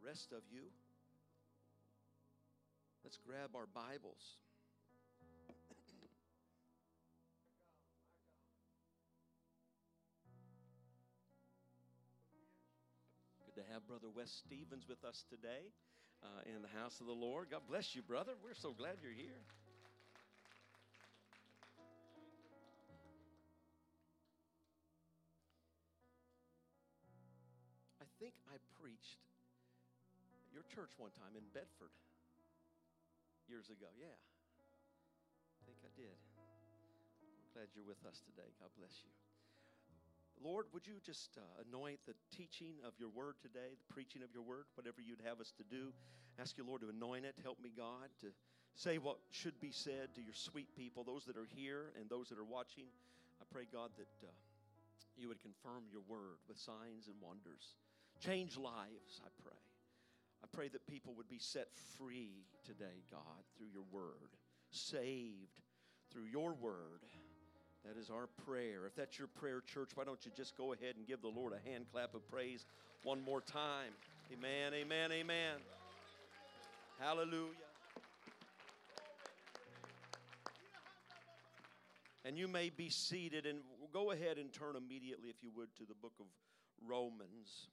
rest of you, let's grab our Bibles. Good to have Brother Wes Stevens with us today in the house of the Lord. God bless you, brother. We're so glad you're here. I think I preached at your church one time in Bedford years ago. Yeah, I think I did. We're glad you're with us today. God bless you. Lord, would you just anoint the teaching of your word today, the preaching of your word, whatever you'd have us to do. Ask you, Lord, to anoint it. Help me, God, to say what should be said to your sweet people, those that are here and those that are watching. I pray, God, that you would confirm your word with signs and wonders. Change lives, I pray. I pray that people would be set free today, God, through your word, saved through your word. That is our prayer. If that's your prayer, church, why don't you just go ahead and give the Lord a hand clap of praise one more time. Amen, amen, amen. Hallelujah. And you may be seated, and go ahead and turn immediately, if you would, to the book of Romans.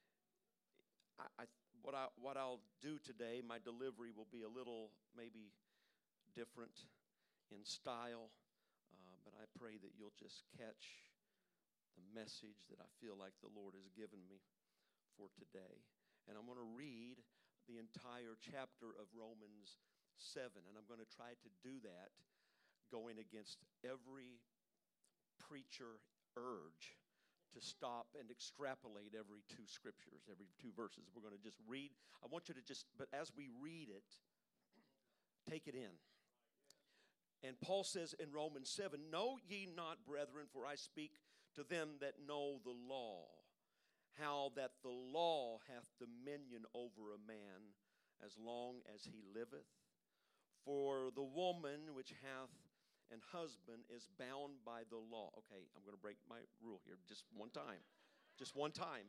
What I'll do today, my delivery will be a little maybe different in style. But I pray that you'll just catch the message that I feel like the Lord has given me for today. And I'm going to read the entire chapter of Romans 7. And I'm going to try to do that going against every preacher urge to stop and extrapolate every two scriptures, every two verses. We're going to just read. I want you to just, but as we read it, take it in. And Paul says in Romans 7, "Know ye not, brethren, for I speak to them that know the law, how that the law hath dominion over a man as long as he liveth. For the woman which hath an husband is bound by the law." Okay, I'm going to break my rule here just one time. Just one time.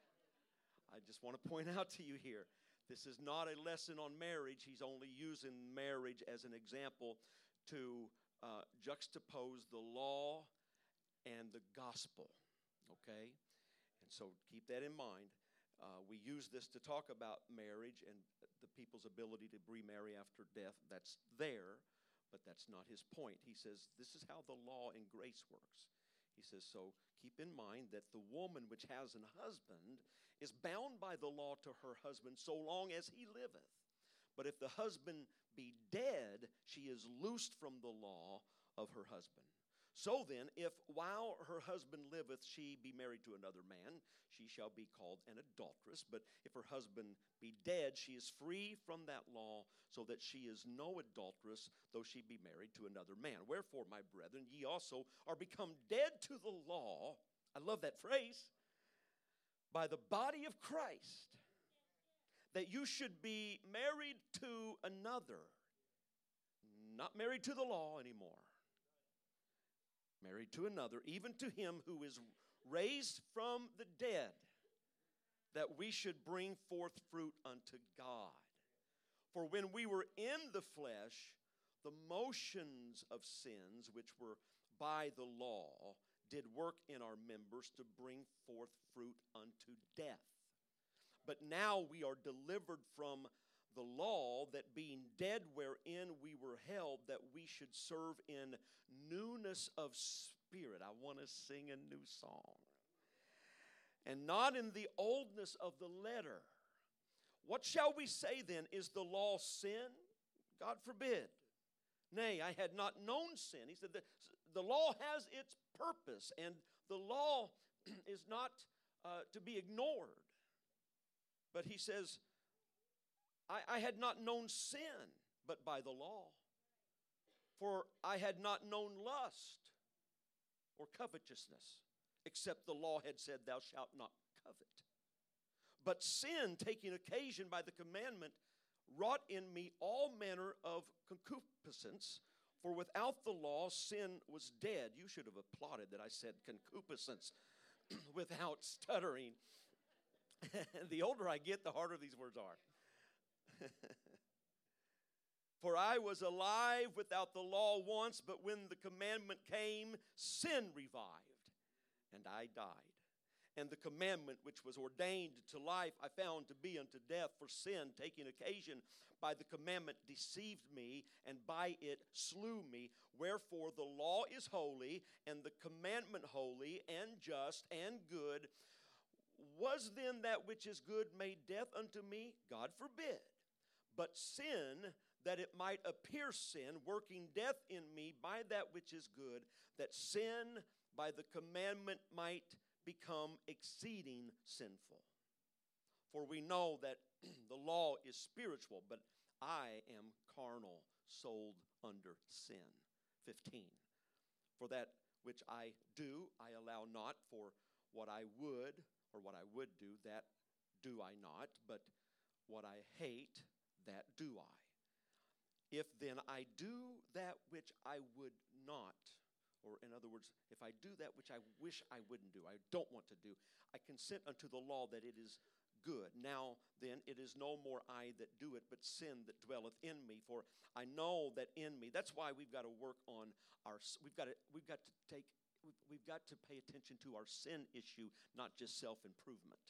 I just want to point out to you here, this is not a lesson on marriage. He's only using marriage as an example to juxtapose the law and the gospel, okay? And so keep that in mind. We use this to talk about marriage and the people's ability to remarry after death. That's there, but that's not his point. He says this is how the law and grace works. He says, so keep in mind that the woman which has an husband is bound by the law to her husband so long as he liveth. But if the husband be dead, she is loosed from the law of her husband. So then, if while her husband liveth she be married to another man, she shall be called an adulteress. But if her husband be dead, she is free from that law, so that she is no adulteress, though she be married to another man. Wherefore, my brethren, ye also are become dead to the law. I love that phrase. By the body of Christ, that you should be married to another, not married to the law anymore, married to another, even to him who is raised from the dead, that we should bring forth fruit unto God. For when we were in the flesh, the motions of sins which were by the law did work in our members to bring forth fruit unto death. But now we are delivered from the law, that being dead wherein we were held, that we should serve in newness of spirit. I want to sing a new song. And not in the oldness of the letter. What shall we say then? Is the law sin? God forbid. Nay, I had not known sin. He said the law has its purpose, and the law is not to be ignored. But he says, I had not known sin but by the law. For I had not known lust or covetousness, except the law had said, thou shalt not covet. But sin, taking occasion by the commandment, wrought in me all manner of concupiscence. For without the law, sin was dead. You should have applauded that I said concupiscence without stuttering. The older I get, the harder these words are. For I was alive without the law once, but when the commandment came, sin revived, and I died. And the commandment which was ordained to life I found to be unto death, for sin, taking occasion by the commandment, deceived me, and by it slew me. Wherefore the law is holy, and the commandment holy, and just, and good. Was then that which is good made death unto me? God forbid. But sin, that it might appear sin, working death in me by that which is good, that sin by the commandment might become exceeding sinful. For we know that the law is spiritual, but I am carnal, sold under sin. 15. For that which I do, I allow not, for what I would, or what I would do, that do I not, but what I hate, that do I. If then I do that which I would not, or in other words, if I do that which I wish I wouldn't do, I don't want to do, I consent unto the law that it is good. Now then, it is no more I that do it, but sin that dwelleth in me. For I know that in me. That's why we've got to work on we've got to pay attention to our sin issue, not just self-improvement.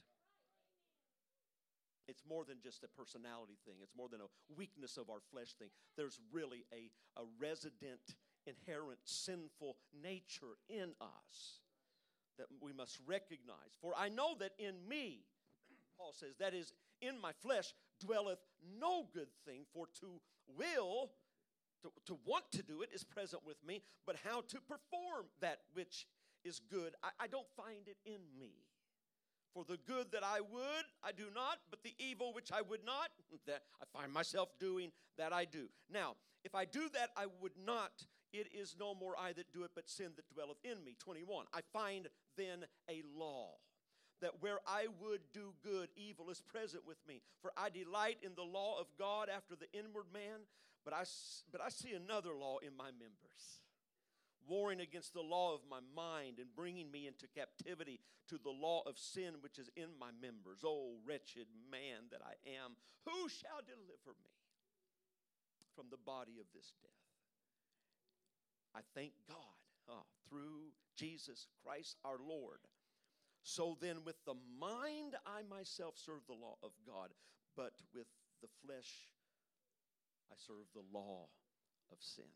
It's more than just a personality thing. It's more than a weakness of our flesh thing. There's really a resident, inherent sinful nature in us that we must recognize. For I know that in me, Paul says, that is, in my flesh dwelleth no good thing, for to will, to want to do it is present with me, but how to perform that which is good, I don't find it in me. For the good that I would, I do not, but the evil which I would not, that I find myself doing, that I do. Now, if I do that I would not, it is no more I that do it, but sin that dwelleth in me. 21. I find then a law, that where I would do good, evil is present with me. For I delight in the law of God after the inward man, but I see another law in my members, warring against the law of my mind and bringing me into captivity to the law of sin which is in my members. Oh, wretched man that I am, who shall deliver me from the body of this death? I thank God through Jesus Christ our Lord. So then with the mind I myself serve the law of God, but with the flesh I serve the law of sin.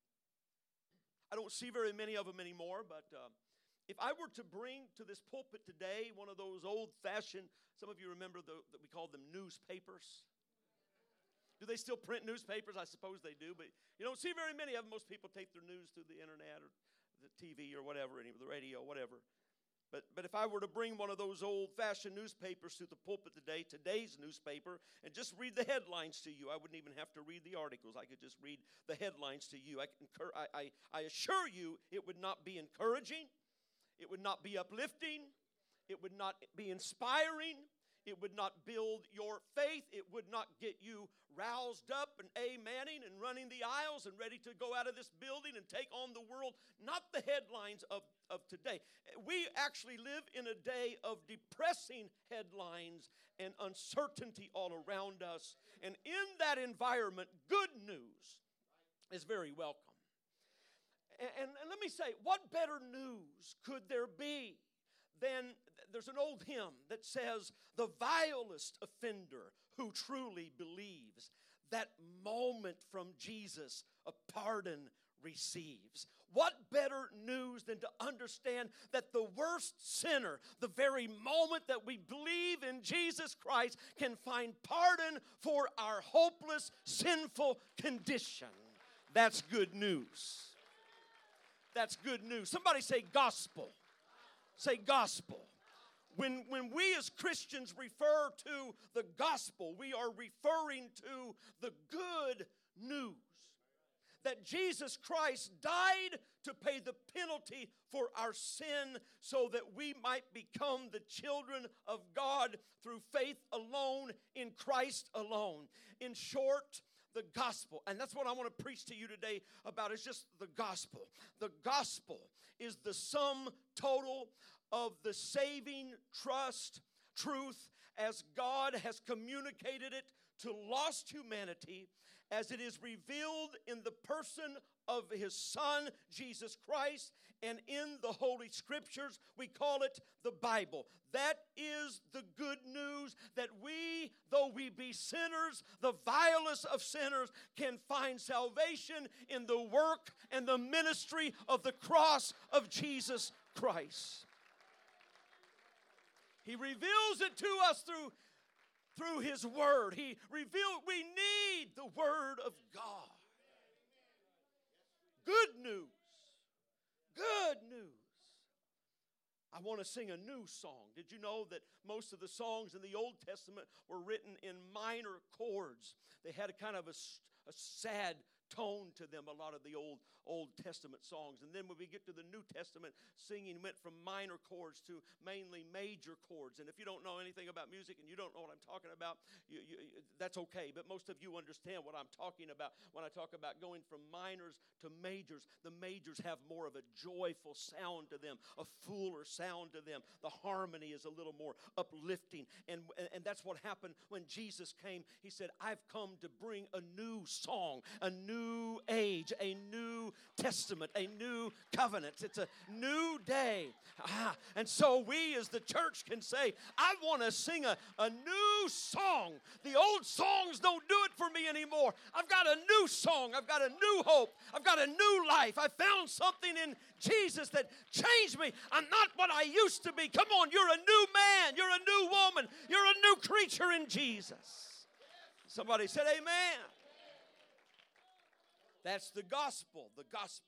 I don't see very many of them anymore, but if I were to bring to this pulpit today one of those old-fashioned, some of you remember that we called them newspapers. Do they still print newspapers? I suppose they do, but you don't see very many of them. Most people take their news through the internet or the TV or whatever, the radio, whatever. But if I were to bring one of those old-fashioned newspapers to the pulpit today, today's newspaper, and just read the headlines to you, I wouldn't even have to read the articles. I could just read the headlines to you. I assure you it would not be encouraging. It would not be uplifting. It would not be inspiring. It would not build your faith. It would not get you roused up and amening and running the aisles and ready to go out of this building and take on the world. Not the headlines of today. We actually live in a day of depressing headlines and uncertainty all around us. And in that environment, good news is very welcome. And let me say, what better news could there be than, there's an old hymn that says, the vilest offender who truly believes, that moment from Jesus a pardon receives. What better news than to understand that the worst sinner, the very moment that we believe in Jesus Christ, can find pardon for our hopeless, sinful condition. That's good news. That's good news. Somebody say gospel. Say gospel. When we as Christians refer to the gospel, we are referring to the good news. That Jesus Christ died to pay the penalty for our sin so that we might become the children of God through faith alone, in Christ alone. In short, the gospel. And that's what I want to preach to you today about, is just the gospel. The gospel is the sum total of the saving trust, truth, as God has communicated it to lost humanity, as it is revealed in the person of His Son, Jesus Christ, and in the Holy Scriptures. We call it the Bible. That is the good news, that we, though we be sinners, the vilest of sinners, can find salvation in the work and the ministry of the cross of Jesus Christ. He reveals it to us through His Word. We need the Word of God. Good news. Good news. I want to sing a new song. Did you know that most of the songs in the Old Testament were written in minor chords? They had a kind of a sad tone to them, a lot of the Old Testament songs. And then when we get to the New Testament, singing went from minor chords to mainly major chords. And if you don't know anything about music and you don't know what I'm talking about, that's okay. But most of you understand what I'm talking about when I talk about going from minors to majors. The majors have more of a joyful sound to them, a fuller sound to them. The harmony is a little more uplifting. And that's what happened when Jesus came. He said, I've come to bring a new song, a new age, a new testament, a new covenant. It's a new day. And so we as the church can say, I want to sing a new song. The old songs don't do it for me anymore. I've got a new song. I've got a new hope. I've got a new life. I found something in Jesus that changed me. I'm not what I used to be. Come on, you're a new man. You're a new woman. You're a new creature in Jesus. Somebody said amen. That's the gospel. The gospel.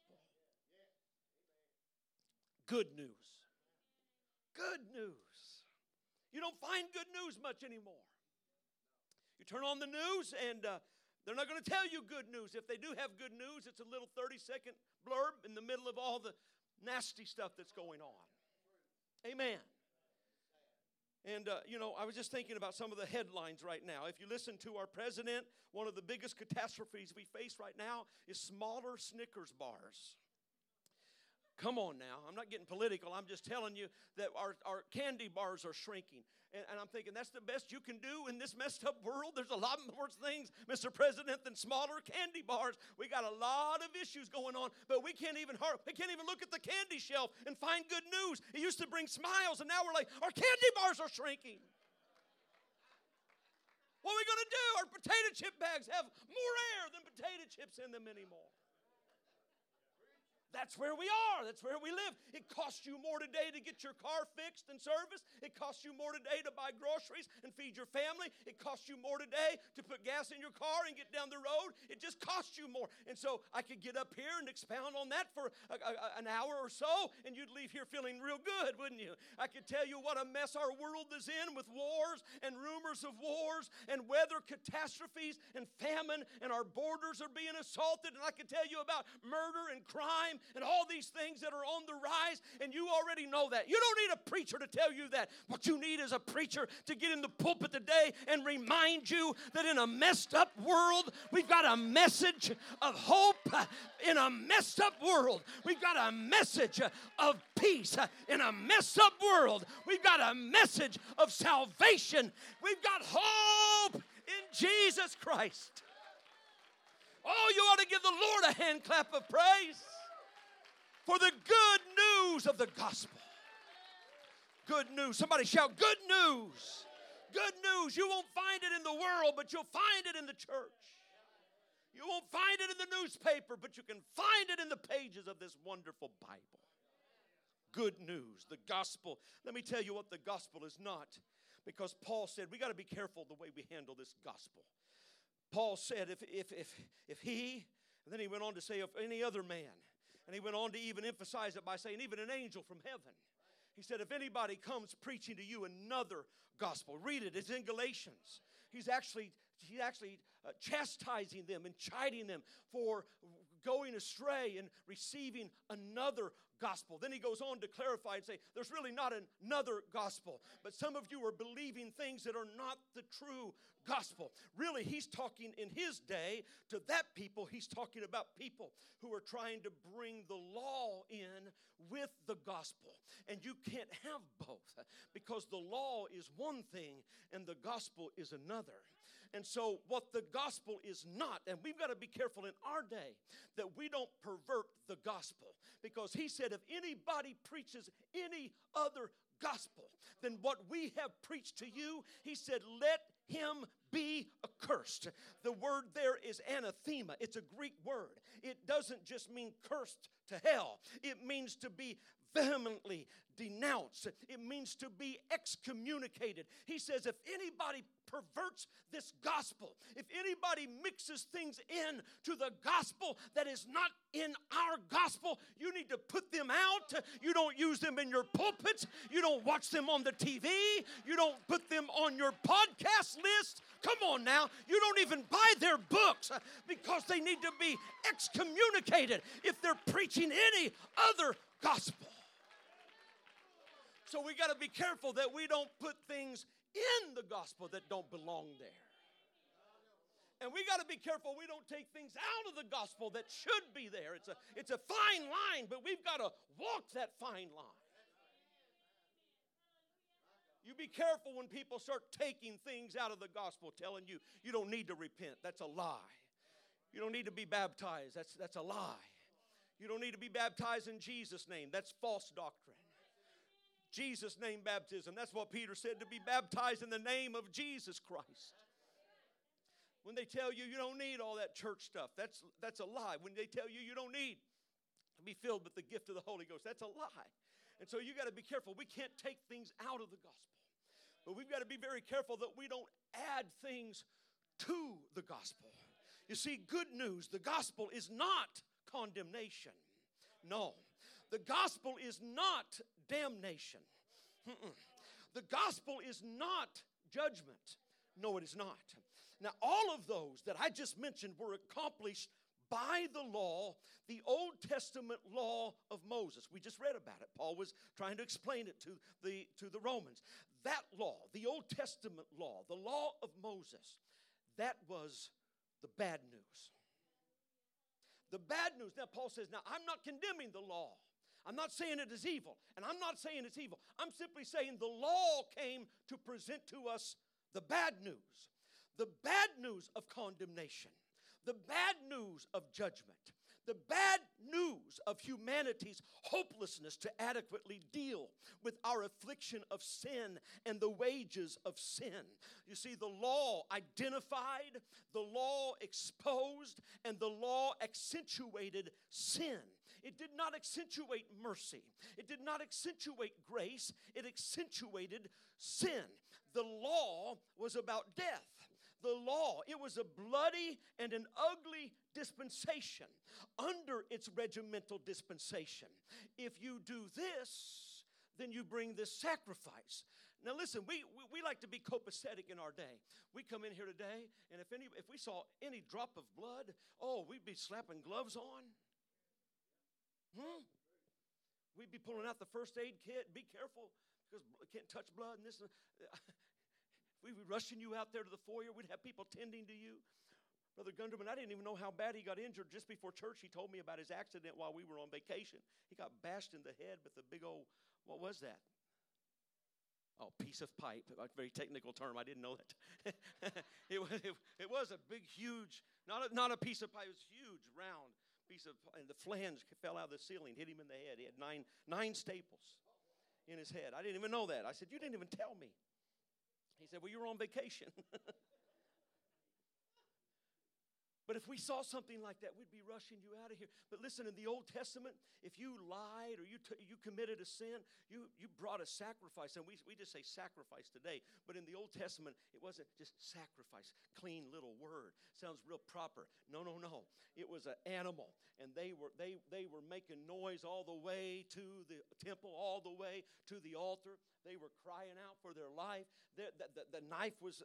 Good news. Good news. You don't find good news much anymore. You turn on the news and they're not going to tell you good news. If they do have good news, it's a little 30-second blurb in the middle of all the nasty stuff that's going on. Amen. And, I was just thinking about some of the headlines right now. If you listen to our president, one of the biggest catastrophes we face right now is smaller Snickers bars. Come on now. I'm not getting political. I'm just telling you that our candy bars are shrinking. And I'm thinking that's the best you can do in this messed up world. There's a lot more things, Mr. President, than smaller candy bars. We got a lot of issues going on, but we can't even look at the candy shelf and find good news. It used to bring smiles, and now we're like, our candy bars are shrinking. What are we going to do? Our potato chip bags have more air than potato chips in them anymore. That's where we are. That's where we live. It costs you more today to get your car fixed and serviced. It costs you more today to buy groceries and feed your family. It costs you more today to put gas in your car and get down the road. It just costs you more. And so I could get up here and expound on that for an hour or so, and you'd leave here feeling real good, wouldn't you? I could tell you what a mess our world is in with wars and rumors of wars and weather catastrophes and famine, and our borders are being assaulted. And I could tell you about murder and crime and all these things that are on the rise, and you already know that. You don't need a preacher to tell you that. What you need is a preacher to get in the pulpit today and remind you that in a messed up world, we've got a message of hope. In a messed up world, we've got a message of peace. In a messed up world, we've got a message of salvation. We've got hope in Jesus Christ. Oh, you ought to give the Lord a hand clap of praise for the good news of the gospel. Good news. Somebody shout, good news. Good news. You won't find it in the world, but you'll find it in the church. You won't find it in the newspaper, but you can find it in the pages of this wonderful Bible. Good news, the gospel. Let me tell you what the gospel is not, because Paul said we got to be careful the way we handle this gospel. Paul said if he, and then he went on to say if any other man, and he went on to even emphasize it by saying even an angel from heaven. He said if anybody comes preaching to you another gospel, read it, it's in Galatians. He's actually chastising them and chiding them for going astray and receiving another gospel. Then he goes on to clarify and say, there's really not another gospel. But some of you are believing things that are not the true gospel. Really, he's talking in his day to that people. He's talking about people who are trying to bring the law in with the gospel. And you can't have both, because the law is one thing and the gospel is another. And so what the gospel is not, and we've got to be careful in our day that we don't pervert the gospel. Because he said if anybody preaches any other gospel than what we have preached to you, he said, let him be accursed. The word there is anathema. It's a Greek word. It doesn't just mean cursed to hell. It means to be vehemently denounced. It means to be excommunicated. He says if anybody perverts this gospel, if anybody mixes things in to the gospel that is not in our gospel, you need to put them out. You don't use them in your pulpits. You don't watch them on the TV. You don't put them on your podcast list. Come on now. You don't even buy their books, because they need to be excommunicated if they're preaching any other gospel. So we got to be careful that we don't put things in the gospel that don't belong there. And we got to be careful we don't take things out of the gospel that should be there. It's a fine line, but we've got to walk that fine line. You be careful when people start taking things out of the gospel, telling you you don't need to repent. That's a lie. You don't need to be baptized. That's a lie. You don't need to be baptized in Jesus' name. That's false doctrine. Jesus' name baptism. That's what Peter said, to be baptized in the name of Jesus Christ. When they tell you you don't need all that church stuff, that's a lie. When they tell you you don't need to be filled with the gift of the Holy Ghost, that's a lie. And so you got to be careful. We can't take things out of the gospel. But we've got to be very careful that we don't add things to the gospel. You see, good news, the gospel is not condemnation. No. The gospel is not damnation. The gospel is not judgment. No, it is not. Now, all of those that I just mentioned were accomplished by the law, the Old Testament law of Moses. We just read about it. Paul was trying to explain it to the Romans. That law, the Old Testament law, the law of Moses, that was the bad news. The bad news. Now, Paul says, now, I'm not condemning the law. I'm not saying it is evil, and I'm not saying it's evil. I'm simply saying the law came to present to us the bad news. The bad news of condemnation. The bad news of judgment. The bad news of humanity's hopelessness to adequately deal with our affliction of sin and the wages of sin. You see, the law identified, the law exposed, and the law accentuated sin. It did not accentuate mercy. It did not accentuate grace. It accentuated sin. The law was about death. The law, it was a bloody and an ugly dispensation under its regimental dispensation. If you do this, then you bring this sacrifice. Now listen, we like to be copacetic in our day. We come in here today, and if we saw any drop of blood, we'd be slapping gloves on. We'd be pulling out the first aid kit. Be careful, because you can't touch blood and this. We'd be rushing you out there to the foyer. We'd have people tending to you. Brother Gunderman, I didn't even know how bad he got injured. Just before church, he told me about his accident while we were on vacation. He got bashed in the head with a big old, what was that? Piece of pipe. A very technical term. I didn't know that. It was a big, huge, not a piece of pipe. It was huge, round piece of, and the flange fell out of the ceiling, hit him in the head. He had nine staples in his head. I didn't even know that. I said, you didn't even tell me. He said, well, you were on vacation. But if we saw something like that, we'd be rushing you out of here. But listen, in the Old Testament, if you lied or you committed a sin, you brought a sacrifice. And we just say sacrifice today. But in the Old Testament, it wasn't just sacrifice. Clean little word. Sounds real proper. No. It was an animal. And they were making noise all the way to the temple, all the way to the altar. They were crying out for their life. The knife was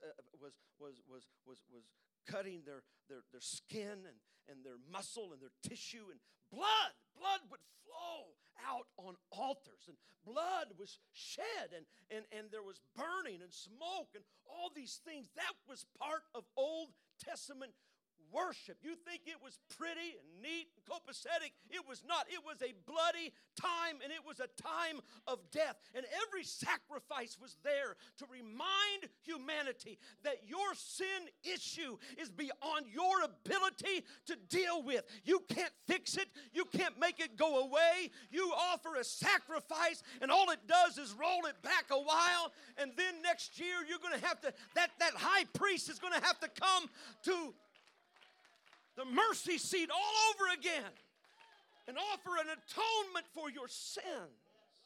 cutting their skin and their muscle and their tissue, and blood blood would flow out on altars, and blood was shed, and there was burning and smoke and all these things. That was part of Old Testament worship. You think it was pretty and neat and copacetic? It was not. It was a bloody time, and it was a time of death. And every sacrifice was there to remind humanity that your sin issue is beyond your ability to deal with. You can't fix it. You can't make it go away. You offer a sacrifice, and all it does is roll it back a while, and then next year you're going to have to, that high priest is going to have to come to the mercy seat all over again and offer an atonement for your sins.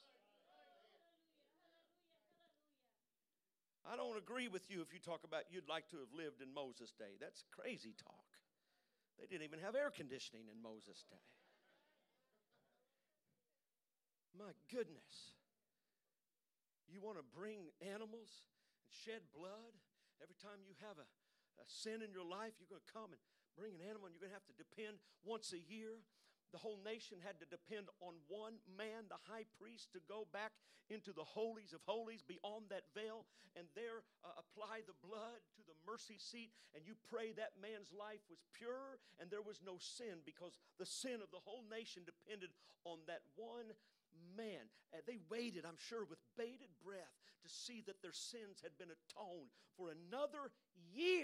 I don't agree with you if you talk about you'd like to have lived in Moses' day. That's crazy talk. They didn't even have air conditioning in Moses' day. My goodness. You want to bring animals and shed blood? Every time you have a sin in your life, you're going to come and bring an animal, and you're going to have to depend once a year. The whole nation had to depend on one man, the high priest, to go back into the holies of holies beyond that veil and there apply the blood to the mercy seat, and you pray that man's life was pure and there was no sin, because the sin of the whole nation depended on that one man. And they waited, I'm sure, with bated breath to see that their sins had been atoned for another year.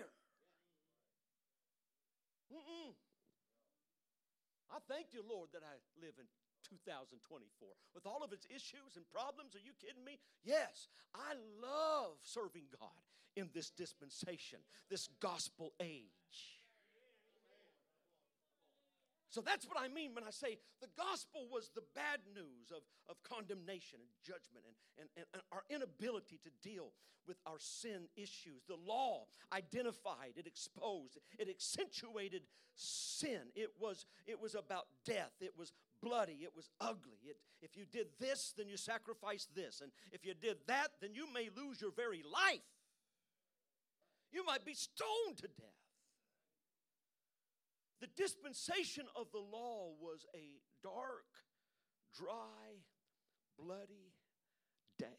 I thank you, Lord, that I live in 2024 with all of its issues and problems. Are you kidding me? Yes, I love serving God in this dispensation, this gospel age. So that's what I mean when I say the gospel was the bad news of condemnation and judgment and our inability to deal with our sin issues. The law identified, it exposed, it accentuated sin. It was about death. It was bloody. It was ugly. If you did this, then you sacrificed this. And if you did that, then you may lose your very life. You might be stoned to death. The dispensation of the law was a dark, dry, bloody day.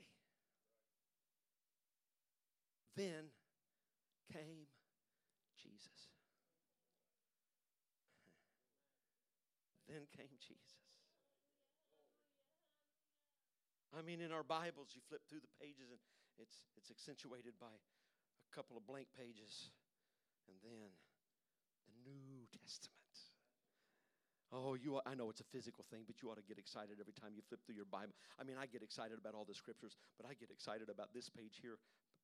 Then came Jesus. Then came Jesus. I mean, in our Bibles, you flip through the pages and it's accentuated by a couple of blank pages. And then the New Testament. Oh, I know it's a physical thing, but you ought to get excited every time you flip through your Bible. I mean, I get excited about all the scriptures, but I get excited about this page here.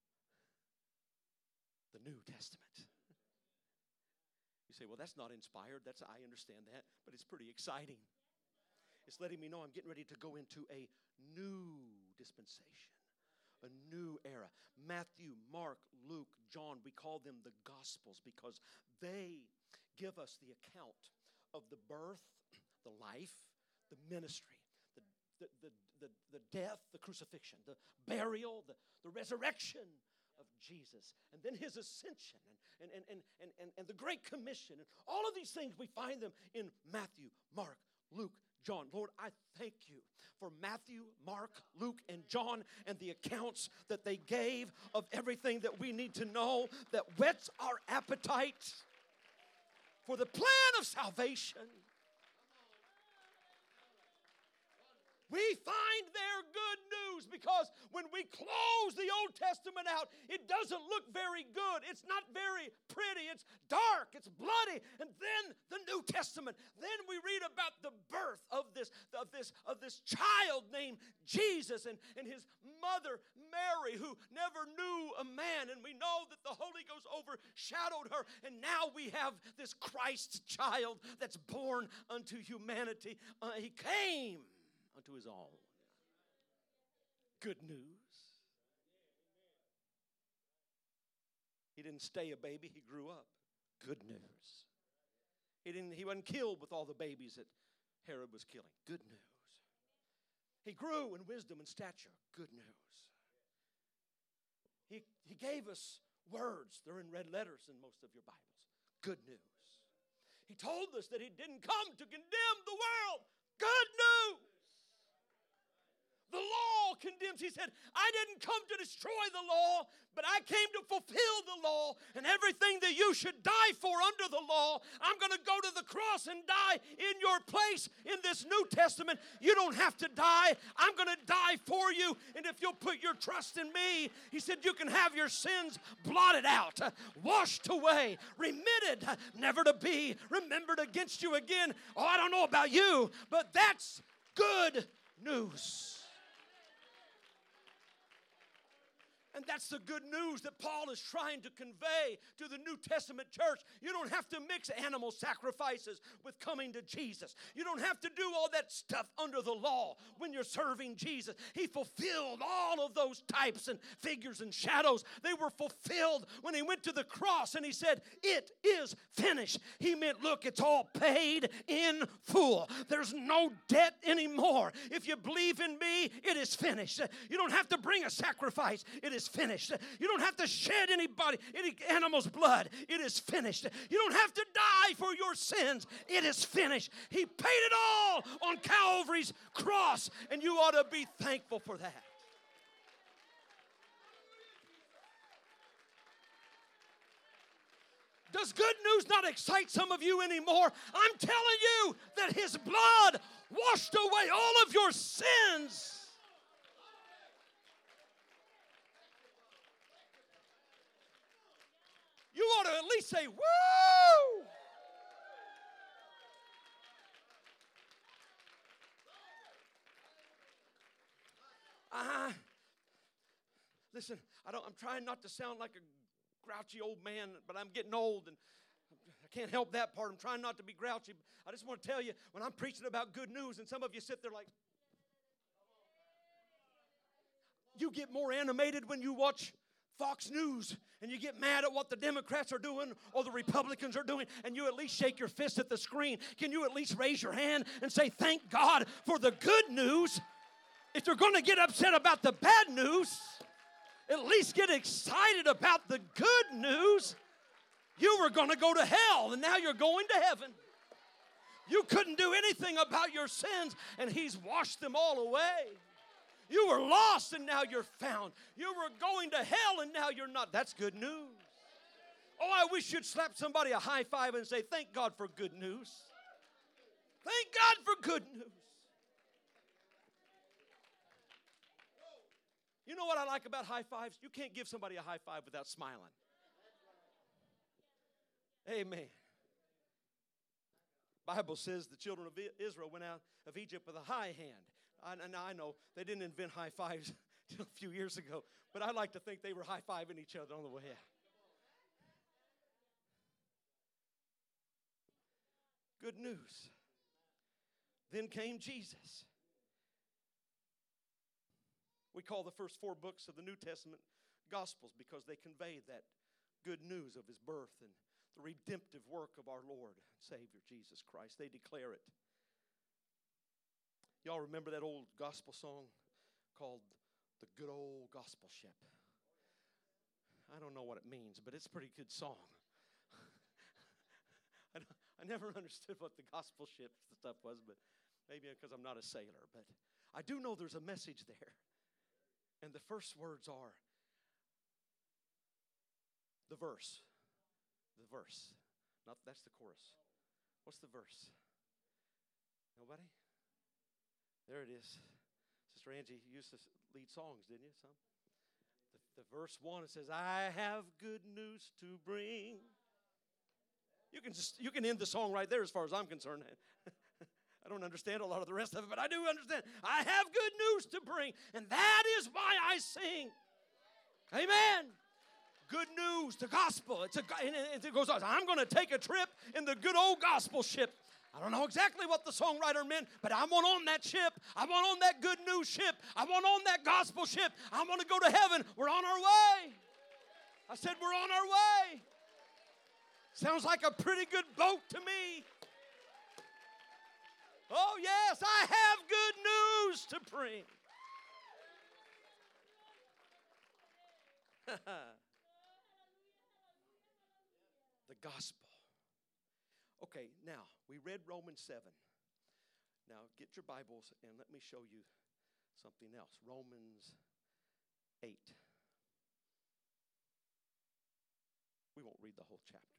The New Testament. You say, well, that's not inspired. I understand that, but it's pretty exciting. It's letting me know I'm getting ready to go into a new dispensation, a new era. Matthew, Mark, Luke, John, we call them the Gospels because they give us the account of the birth, the life, the ministry, the death, the crucifixion, the burial, the resurrection of Jesus, and then his ascension and the Great Commission. And all of these things, we find them in Matthew, Mark, Luke, John. Lord, I thank you for Matthew, Mark, Luke, and John and the accounts that they gave of everything that we need to know that whets our appetite for the plan of salvation. We find their good news because when we close the Old Testament out, it doesn't look very good. It's not very pretty. It's dark. It's bloody. And then the New Testament. Then we read about the birth of this child named Jesus and his mother Mary, who never knew a man. And we know that the Holy Ghost overshadowed her. And now we have this Christ child that's born unto humanity. He came unto his own. Good news. He didn't stay a baby, he grew up. Good news. He wasn't killed with all the babies that Herod was killing. Good news. He grew in wisdom and stature. Good news. He gave us words. They're in red letters in most of your Bibles. Good news. He told us that he didn't come to condemn the world. good news. The law condemns. He said, I didn't come to destroy the law, but I came to fulfill the law. And everything that you should die for under the law, I'm going to go to the cross and die in your place in this New Testament. You don't have to die. I'm going to die for you. And if you'll put your trust in me, he said, you can have your sins blotted out, washed away, remitted, never to be remembered against you again. Oh, I don't know about you, but that's good news. And that's the good news that Paul is trying to convey to the New Testament church. You don't have to mix animal sacrifices with coming to Jesus. You don't have to do all that stuff under the law when you're serving Jesus. He fulfilled all of those types and figures and shadows. They were fulfilled when he went to the cross and he said, it is finished. He meant, look, it's all paid in full. There's no debt anymore. If you believe in me, it is finished. You don't have to bring a sacrifice. It is finished. You don't have to shed any animal's blood. It is finished. You don't have to die for your sins. It is finished. He paid it all on Calvary's cross, and you ought to be thankful for that. Does good news not excite some of you anymore? I'm telling you that his blood washed away all of your sins. You ought to at least say, woo! Listen, I'm trying not to sound like a grouchy old man, but I'm getting old and I can't help that part. I'm trying not to be grouchy. I just want to tell you, when I'm preaching about good news and some of you sit there like, you get more animated when you watch Fox News and you get mad at what the Democrats are doing or the Republicans are doing, and you at least shake your fist at the screen. Can you at least raise your hand and say, thank God for the good news? If you're going to get upset about the bad news, at least get excited about the good news. You were going to go to hell, and now you're going to heaven. You couldn't do anything about your sins, and he's washed them all away. You were lost and now you're found. You were going to hell and now you're not. That's good news. Oh, I wish you'd slap somebody a high five and say, thank God for good news. Thank God for good news. You know what I like about high fives? You can't give somebody a high five without smiling. Amen. Bible says the children of Israel went out of Egypt with a high hand. And I know they didn't invent high fives until a few years ago, but I like to think they were high-fiving each other on the way out. Good news. Then came Jesus. We call the first 4 books of the New Testament Gospels because they convey that good news of his birth and the redemptive work of our Lord and Savior Jesus Christ. They declare it. Y'all remember that old gospel song called The Good Old Gospel Ship? I don't know what it means, but it's a pretty good song. I never understood what the gospel ship stuff was, but maybe because I'm not a sailor. But I do know there's a message there. And the first words are the verse. The verse. That's the chorus. What's the verse? Nobody? There it is. Sister Angie used to lead songs, didn't you? Some. The verse 1, it says, I have good news to bring. You can end the song right there as far as I'm concerned. I don't understand a lot of the rest of it, but I do understand. I have good news to bring, and that is why I sing. Amen. Good news, the gospel. And it goes on. I'm going to take a trip in the good old gospel ship. I don't know exactly what the songwriter meant, but I want on that ship. I want on that good news ship. I want on that gospel ship. I want to go to heaven. We're on our way. I said we're on our way. Sounds like a pretty good boat to me. Oh, yes, I have good news to bring. The gospel. Okay, now, we read Romans 7. Now, get your Bibles and let me show you something else. Romans 8. We won't read the whole chapter.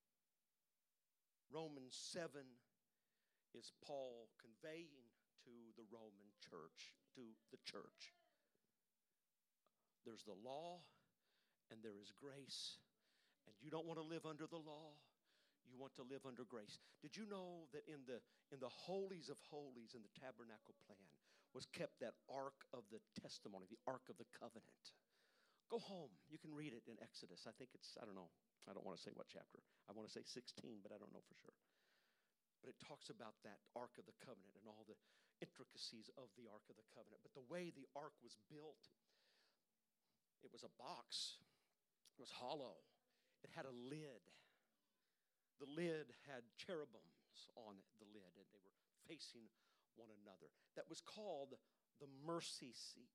Romans 7 is Paul conveying to the Roman church, to the church. There's the law and there is grace. And you don't want to live under the law. You want to live under grace. Did you know that in the holies of holies in the tabernacle plan was kept that ark of the testimony, the ark of the covenant? Go home. You can read it in Exodus. I think it's, I don't know. I don't want to say what chapter. I want to say 16, but I don't know for sure. But it talks about that ark of the covenant and all the intricacies of the ark of the covenant. But the way the ark was built, it was a box. It was hollow. It had a lid. The lid had cherubims on the lid, and they were facing one another. That was called the mercy seat.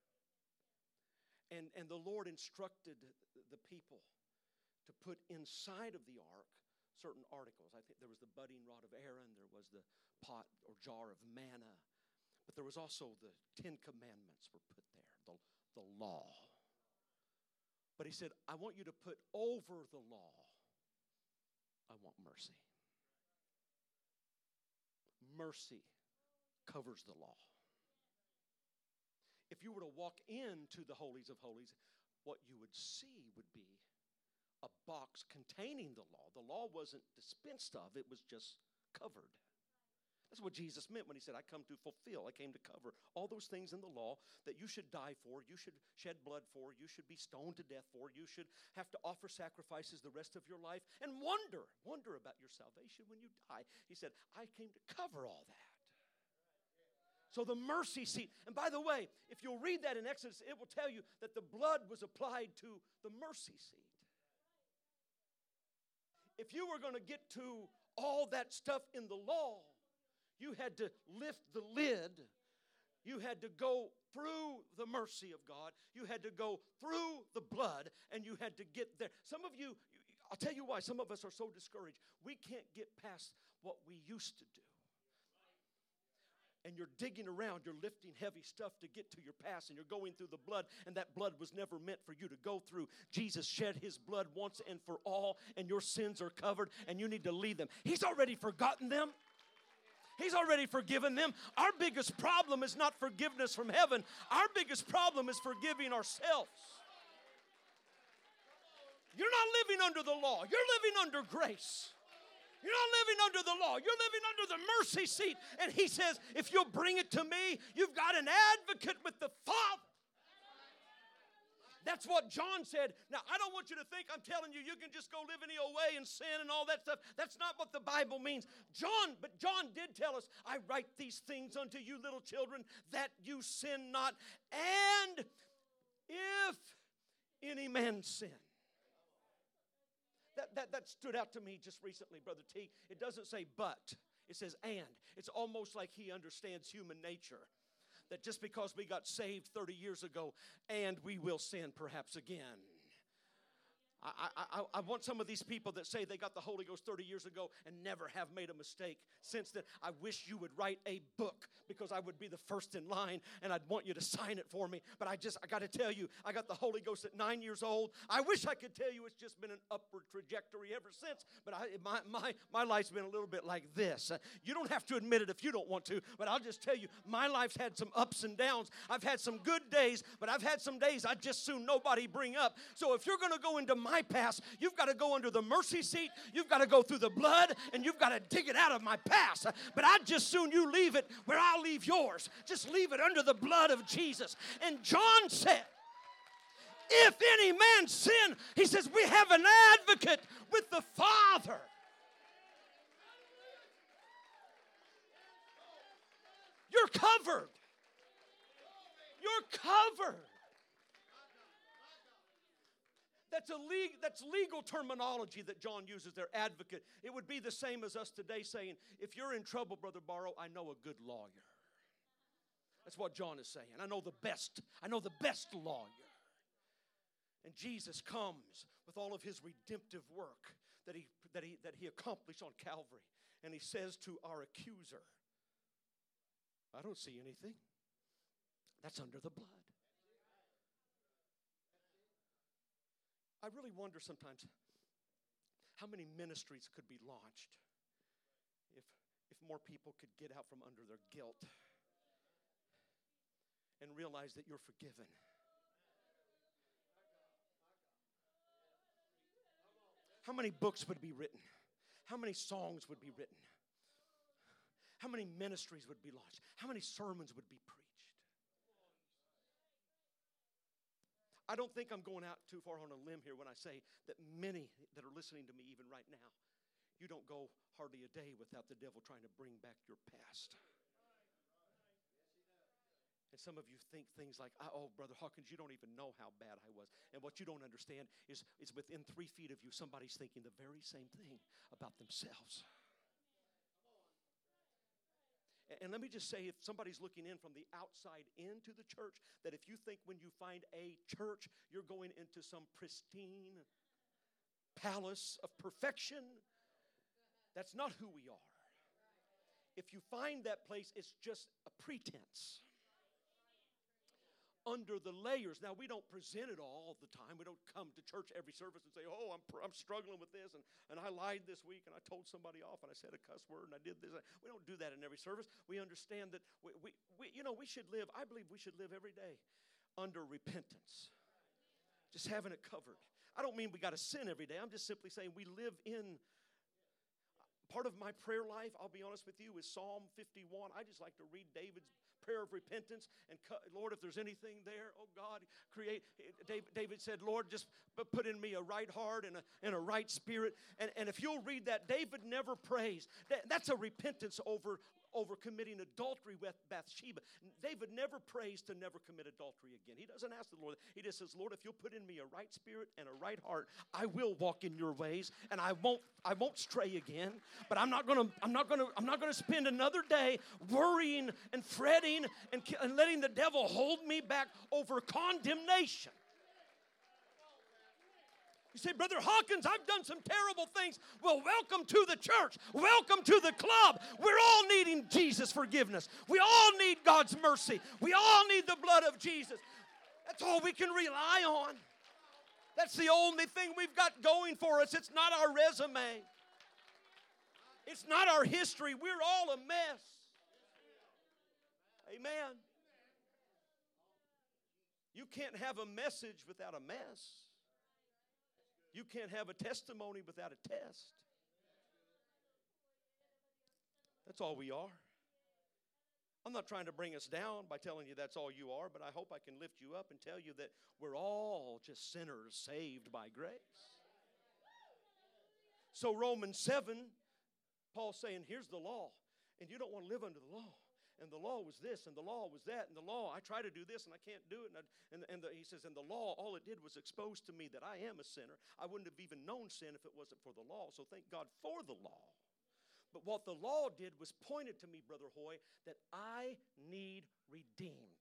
And the Lord instructed the people to put inside of the ark certain articles. I think there was the budding rod of Aaron, there was the pot or jar of manna, but there was also the 10 Commandments were put there, the law. But he said, I want you to put over the law, I want mercy. Mercy covers the law. If you were to walk into the holies of holies, what you would see would be a box containing the law. The law wasn't dispensed of, it was just covered. That's what Jesus meant when he said, I come to fulfill. I came to cover all those things in the law that you should die for, you should shed blood for, you should be stoned to death for, you should have to offer sacrifices the rest of your life and wonder about your salvation when you die. He said, I came to cover all that. So the mercy seat, and by the way, if you'll read that in Exodus, it will tell you that the blood was applied to the mercy seat. If you were going to get to all that stuff in the law, you had to lift the lid. You had to go through the mercy of God. You had to go through the blood, and you had to get there. Some of you, I'll tell you why, some of us are so discouraged. We can't get past what we used to do. And you're digging around, you're lifting heavy stuff to get to your past, and you're going through the blood, and that blood was never meant for you to go through. Jesus shed his blood once and for all, and your sins are covered, and you need to leave them. He's already forgotten them. He's already forgiven them. Our biggest problem is not forgiveness from heaven. Our biggest problem is forgiving ourselves. You're not living under the law. You're living under grace. You're not living under the law. You're living under the mercy seat. And he says, if you'll bring it to me, you've got an advocate with the Father. That's what John said. Now, I don't want you to think I'm telling you can just go live any old way and sin and all that stuff. That's not what the Bible means. But John did tell us, I write these things unto you, little children, that you sin not. And if any man sin. That stood out to me just recently, Brother T. It doesn't say but. It says and. It's almost like he understands human nature. That just because we got saved 30 years ago, and we will sin perhaps again. I want some of these people that say they got the Holy Ghost 30 years ago and never have made a mistake since then. I wish you would write a book because I would be the first in line and I'd want you to sign it for me. But I got to tell you, I got the Holy Ghost at 9 years old. I wish I could tell you it's just been an upward trajectory ever since. But my life's been a little bit like this. You don't have to admit it if you don't want to, but I'll just tell you, my life's had some ups and downs. I've had some good days, but I've had some days I'd just soon nobody bring up. So if you're going to go into my past, you've got to go under the mercy seat, you've got to go through the blood, and you've got to dig it out of my past. But I'd just soon you leave it where I'll leave yours. Just leave it under the blood of Jesus. And John said, if any man sin, he says, we have an advocate with the Father. You're covered. You're covered. That's legal terminology that John uses there, advocate. It would be the same as us today saying, if you're in trouble, Brother Barrow, I know a good lawyer. That's what John is saying. I know the best lawyer. And Jesus comes with all of his redemptive work that he accomplished on Calvary. And he says to our accuser, I don't see anything. That's under the blood. I really wonder sometimes how many ministries could be launched if more people could get out from under their guilt and realize that you're forgiven. How many books would be written? How many songs would be written? How many ministries would be launched? How many sermons would be preached? I don't think I'm going out too far on a limb here when I say that many that are listening to me even right now, you don't go hardly a day without the devil trying to bring back your past. And some of you think things like, oh, Brother Hawkins, you don't even know how bad I was. And what you don't understand is within 3 feet of you, somebody's thinking the very same thing about themselves. And let me just say, if somebody's looking in from the outside into the church, that if you think when you find a church, you're going into some pristine palace of perfection, that's not who we are. If you find that place, it's just a pretense. Under the layers. Now, we don't present it all the time. We don't come to church every service and say, oh, I'm struggling with this, and I lied this week, and I told somebody off, and I said a cuss word, and I did this. We don't do that in every service. We understand that we should live, I believe we should live every day under repentance. Just having it covered. I don't mean we got to sin every day. I'm just simply saying we live in. Part of my prayer life, I'll be honest with you, is Psalm 51. I just like to read David's prayer of repentance. And Lord, if there's anything there, oh God, create. David said, Lord, just put in me a right heart and a right spirit. And if you'll read that, David never prays. That's a repentance over committing adultery with Bathsheba. David never prays to never commit adultery again. He doesn't ask the Lord. He just says, Lord, if you'll put in me a right spirit and a right heart, I will walk in your ways, and I won't stray again. But I'm not gonna spend another day worrying and fretting and letting the devil hold me back over condemnation. You say, Brother Hawkins, I've done some terrible things. Well, welcome to the church. Welcome to the club. We're all needing Jesus' forgiveness. We all need God's mercy. We all need the blood of Jesus. That's all we can rely on. That's the only thing we've got going for us. It's not our resume. It's not our history. We're all a mess. Amen. You can't have a message without a mess. You can't have a testimony without a test. That's all we are. I'm not trying to bring us down by telling you that's all you are, but I hope I can lift you up and tell you that we're all just sinners saved by grace. So Romans 7, Paul's saying, here's the law, and you don't want to live under the law. And the law was this, and the law was that, and the law, I try to do this, and I can't do it. He says, and the law, all it did was expose to me that I am a sinner. I wouldn't have even known sin if it wasn't for the law. So thank God for the law. But what the law did was pointed to me, Brother Hoy, that I need redeemed.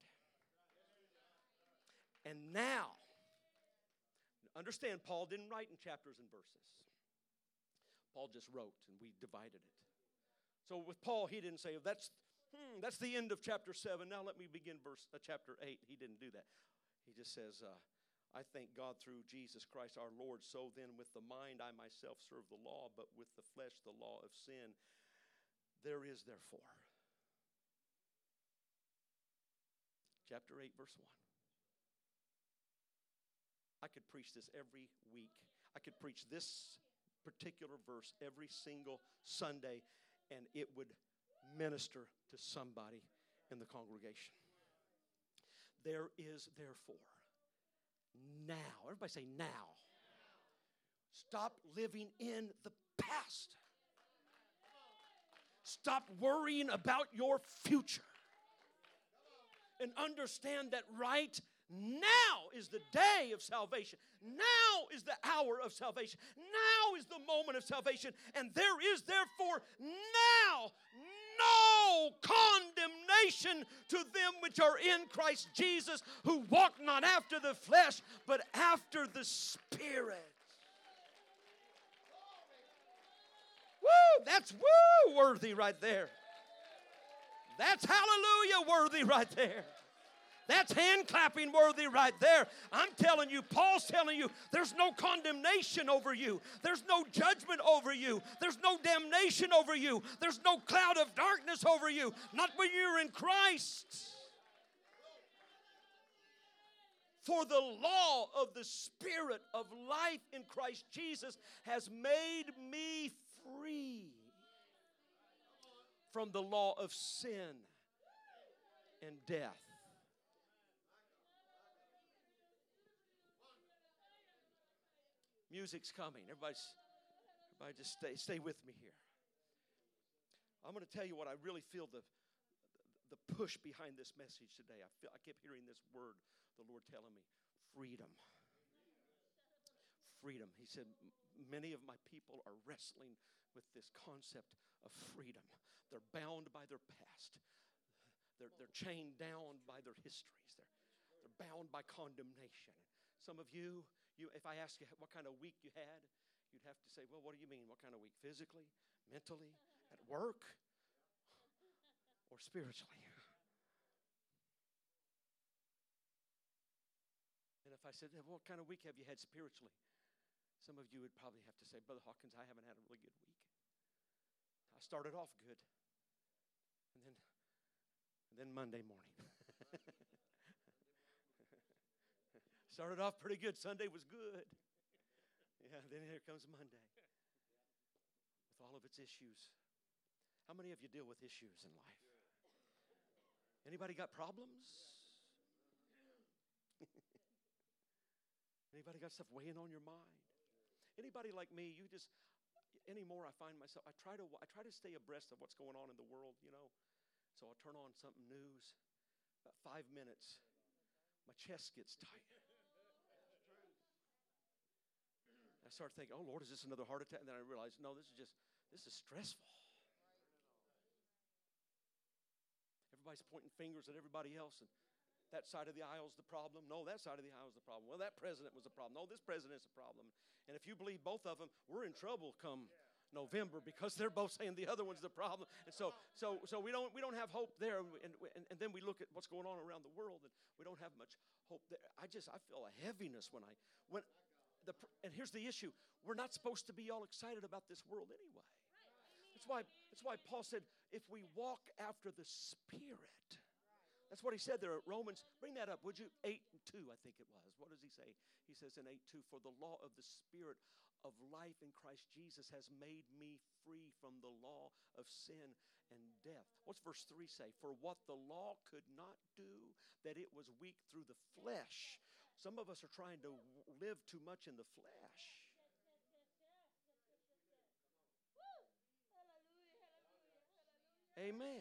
And now, understand, Paul didn't write in chapters and verses. Paul just wrote, and we divided it. So with Paul, he didn't say, that's the end of chapter 7. Now let me begin chapter 8. He didn't do that. He just says, I thank God through Jesus Christ our Lord. So then with the mind I myself serve the law, but with the flesh the law of sin. There is therefore. Chapter 8, verse 1. I could preach this every week. I could preach this particular verse every single Sunday, and it would minister to somebody in the congregation. There is therefore now. Everybody say now. Stop living in the past. Stop worrying about your future. And understand that right now is the day of salvation. Now is the hour of salvation. Now is the moment of salvation. And there is therefore now no condemnation to them which are in Christ Jesus, who walk not after the flesh, but after the Spirit. Woo! That's worthy right there. That's hallelujah worthy right there. That's hand clapping worthy right there. I'm telling you, Paul's telling you, there's no condemnation over you. There's no judgment over you. There's no damnation over you. There's no cloud of darkness over you. Not when you're in Christ. For the law of the Spirit of life in Christ Jesus has made me free from the law of sin and death. Music's coming. Everybody just stay with me here. I'm going to tell you what I really feel the push behind this message today. I kept hearing this word, the Lord telling me, freedom. Freedom. He said, many of my people are wrestling with this concept of freedom. They're bound by their past. They're chained down by their histories. They're bound by condemnation. Some of you, if I ask you what kind of week you had, you'd have to say, well, what do you mean? What kind of week? Physically, mentally, at work, or spiritually? And if I said, what kind of week have you had spiritually? Some of you would probably have to say, Brother Hawkins, I haven't had a really good week. I started off good. And then Monday morning. Started off pretty good. Sunday was good. Yeah, then here comes Monday. With all of its issues. How many of you deal with issues in life? Anybody got problems? Anybody got stuff weighing on your mind? Anybody like me, anymore I find myself, I try to stay abreast of what's going on in the world, you know. So I'll turn on something news. About 5 minutes, my chest gets tight. I start thinking, oh Lord, is this another heart attack? And then I realize, no, this is stressful. Everybody's pointing fingers at everybody else, and that side of the aisle is the problem. No, that side of the aisle is the problem. Well, that president was the problem. No, this president's the problem. And if you believe both of them, we're in trouble come November because they're both saying the other one's the problem. And so we don't have hope there. And then we look at what's going on around the world, and we don't have much hope there. I feel a heaviness and here's the issue: we're not supposed to be all excited about this world anyway. That's why Paul said, if we walk after the Spirit. That's what he said there at Romans. Bring that up, would you? 8:2, I think it was. What does he say? He says in 8:2, for the law of the Spirit of life in Christ Jesus has made me free from the law of sin and death. What's verse 3 say? For what the law could not do, that it was weak through the flesh. Some of us are trying to live too much in the flesh. Amen.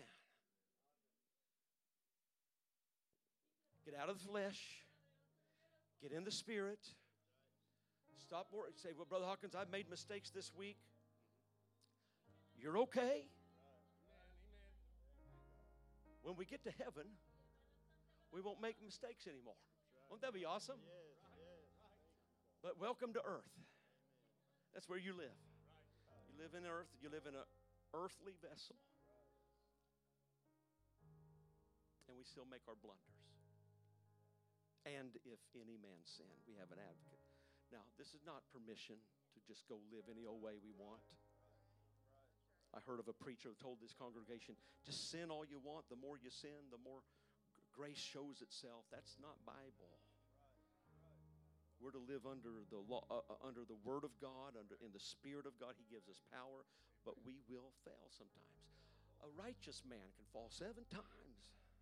Get out of the flesh. Get in the Spirit. Stop worrying. Say, well, Brother Hawkins, I've made mistakes this week. You're okay. When we get to heaven, we won't make mistakes anymore. Won't that be awesome? But welcome to earth. That's where you live. You live in earth. You live in an earthly vessel. And we still make our blunders. And if any man sin, we have an advocate. Now, this is not permission to just go live any old way we want. I heard of a preacher who told this congregation, just sin all you want. The more you sin, the more grace shows itself. That's not Bible. We're to live under the law, under the Word of God, in the Spirit of God. He gives us power, but we will fail sometimes. A righteous man can fall 7 times.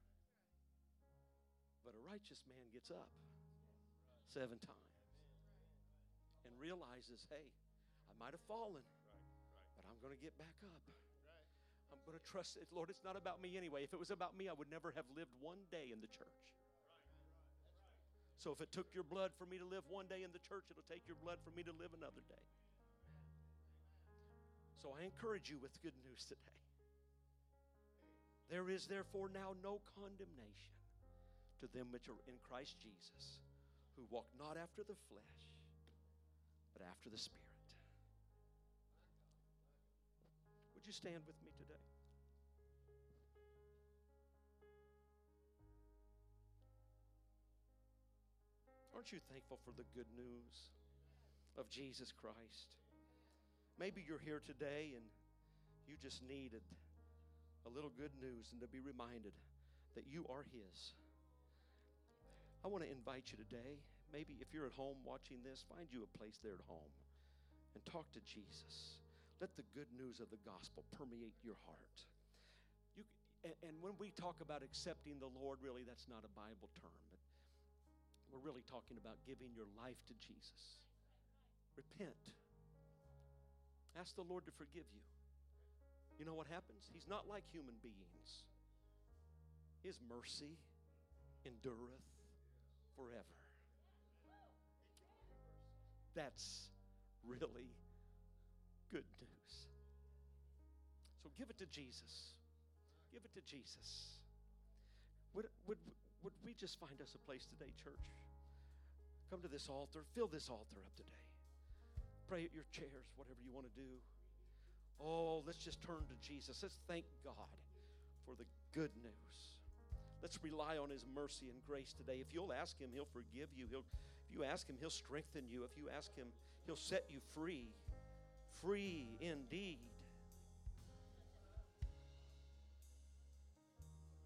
But a righteous man gets up 7 times and realizes, hey, I might have fallen, but I'm going to get back up. I'm going to trust it. Lord, it's not about me anyway. If it was about me, I would never have lived one day in the church. So if it took your blood for me to live one day in the church, it'll take your blood for me to live another day. So I encourage you with good news today. There is therefore now no condemnation to them which are in Christ Jesus, who walk not after the flesh, but after the Spirit. Would you stand with me today? Aren't you thankful for the good news of Jesus Christ? Maybe you're here today and you just needed a little good news and to be reminded that you are His. I want to invite you today, maybe if you're at home watching this, find you a place there at home and talk to Jesus. Let the good news of the gospel permeate your heart. And when we talk about accepting the Lord, really that's not a Bible term, but we're really talking about giving your life to Jesus. Repent. Ask the Lord to forgive you. You know what happens? He's not like human beings. His mercy endureth forever. That's really good news. So give it to Jesus. Give it to Jesus. Would we just find us a place today, church? Come to this altar. Fill this altar up today. Pray at your chairs, whatever you want to do. Oh, let's just turn to Jesus. Let's thank God for the good news. Let's rely on His mercy and grace today. If you'll ask Him, He'll forgive you. If you ask Him, He'll strengthen you. If you ask Him, He'll set you free. Free indeed.